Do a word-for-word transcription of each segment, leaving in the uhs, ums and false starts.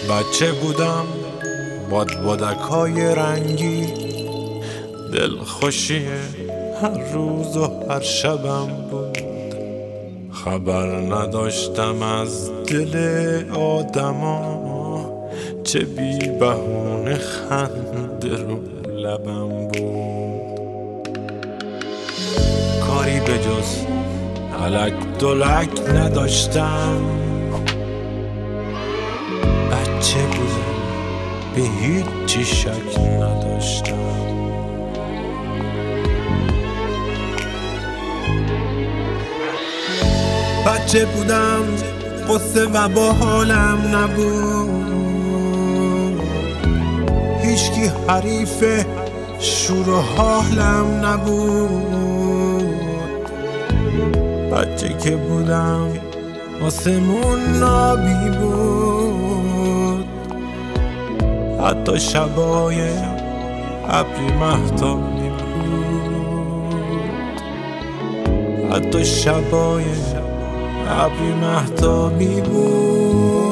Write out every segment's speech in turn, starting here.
بچه بودم بادبادک های رنگی، دلخوشی هر روز و هر شبم بود. خبر نداشتم از دل آدما، چه بی بهونه خنده رو لبم بود. کاری به جز الک دلک نداشتم، بچه بودم به هیچی شک نداشتم. بچه بودم قصه و با حالم نبود، هیچکی حریف شور و حالم نبود. بچه که بودم آسمون نابی بود، حتی شبای ابری مهتابی بود، حتی شبای ابری مهتابی بود.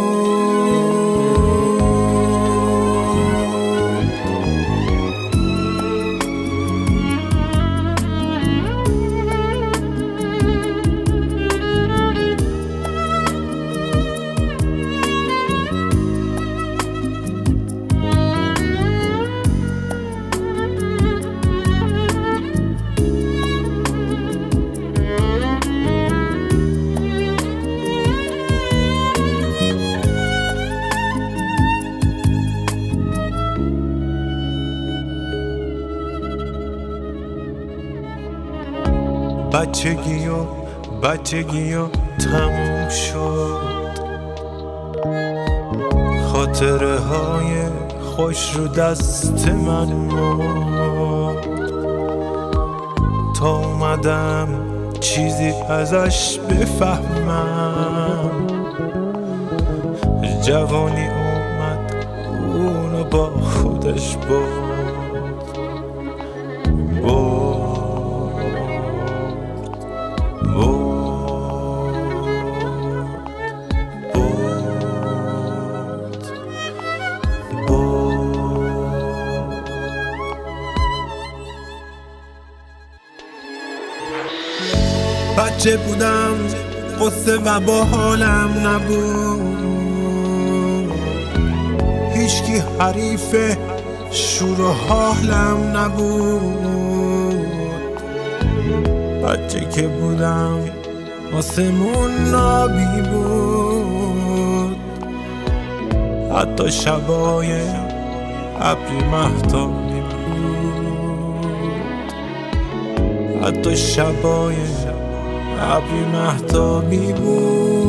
بچگی و بچگی و تموم شد، خاطره های خوش رو دست من مرد. تا اومدم چیزی ازش بفهمم، جوانی اومد اونو با خودش برد. بچه بودم قصه و با حالم نبود، هیچکی حریف شور و حالم نبود. بچه که بودم آسمون نابی بود، حتی شبای ابری مهتابی بود، حتی شبای ابری مهتابی بود.